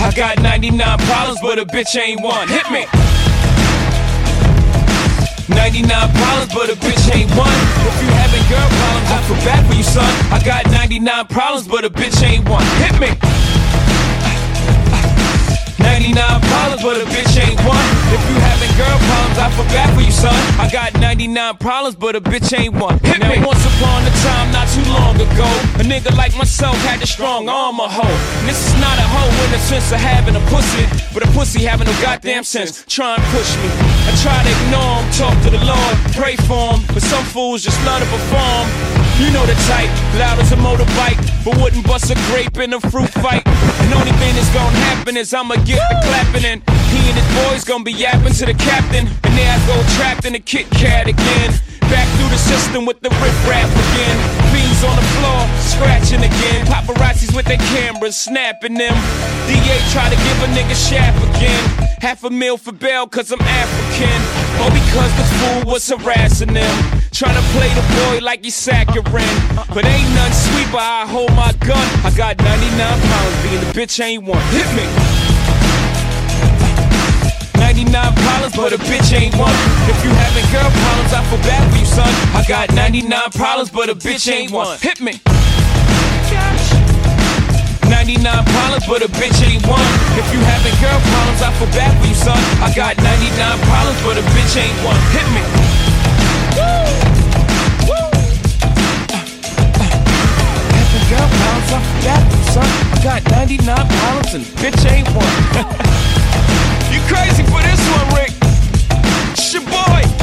I got 99 problems, but a bitch ain't one. Hit me. 99 problems, but a bitch ain't one. If you having girl problems, I feel bad for you, son. I got 99 problems, but a bitch ain't one. Hit me. 99 problems, but a bitch ain't one. If you having girl problems, I feel bad for you, son. I got 99 problems, but a bitch ain't one. Hit now, me. Once upon a time, not too long ago, a nigga like myself had a strong arm, a hoe. And this is not a hoe in the sense of having a pussy, but a pussy having no goddamn sense. Try and push me. I try to ignore him, talk to the Lord, pray for him, but some fools just love to perform. You know the type, loud as a motorbike, but wouldn't bust a grape in a fruit fight. And only thing that's gonna happen is I'ma get the clapping, and he and his boys gonna be yapping to the captain. And there I go trapped in a Kit Kat again, back through the system with the riff-raff again. Beans on the floor, scratching again. Paparazzis with their cameras, snapping them. DA try to give a nigga shaft again. $500,000 for bail cause I'm African, or because the fool was harassing them. Try to play the boy like he's saccharine, but ain't none sweet but I hold my gun. I got 99 pounds, being the bitch ain't one. Hit me. 99 problems, but a bitch ain't one. If you having girl problems, I feel bad for you, son. I got 99 problems, but a bitch ain't one. Hit me. 99 problems, but a bitch ain't one. If you having girl problems, I feel bad for you, son. I got 99 problems, but a bitch ain't one. Hit me. Having girl problems, I feel bad for you, son. I got 99 problems and bitch ain't one. You crazy for this one, Rick? It's your boy.